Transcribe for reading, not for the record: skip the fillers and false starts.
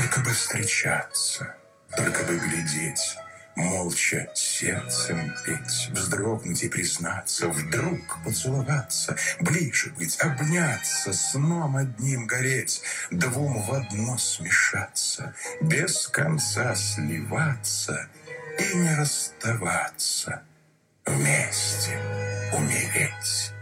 Только бы встречаться, только бы глядеть, молча сердцем петь, вздрогнуть и признаться, вдруг поцеловаться, ближе быть, обняться, сном одним гореть, двум в одно смешаться, без конца сливаться и не расставаться, вместе умереть.